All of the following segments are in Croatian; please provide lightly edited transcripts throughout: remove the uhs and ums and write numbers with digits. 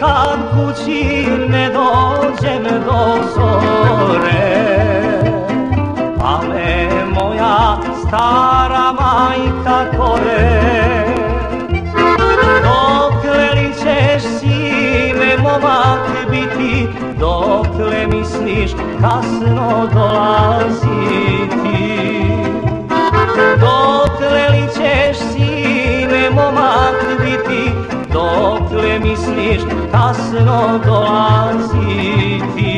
kad kući ne dođem do zore, pa me moja stara majka kore. Dokle li ćeš, sine, momak biti, dokle misliš kasno dolaziti? Dokle li ćeš, sine, momak biti, dokle misliš kasno dolaziti?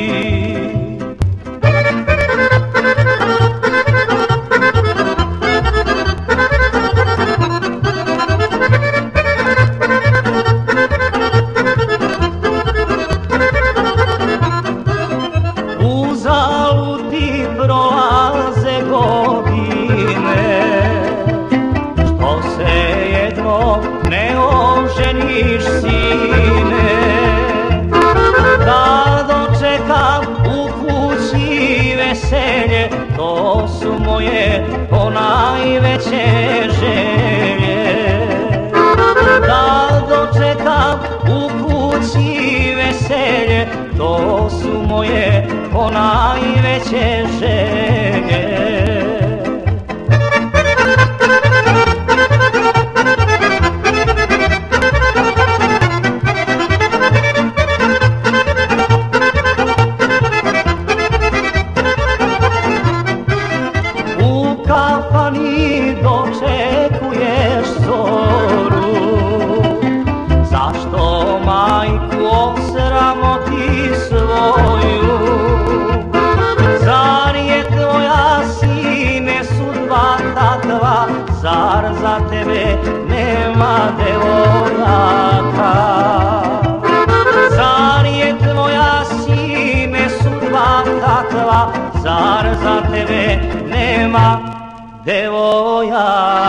Uzalud ti prolaze godine, što se jednom ne oženiš, sine. Da dočekam u kući veselje, to su moje ponajveće želje. Da dočekam u kući veselje, to su moje ponajveće želje. U kafani dočekuješ zoru, zašto majku osramoti svoju? Zar je tvoja, sine, sudba takva, zar za tebe nema devojaka? Zar je tvoja, sine, sudba takva, zar za tebe nema devojaka?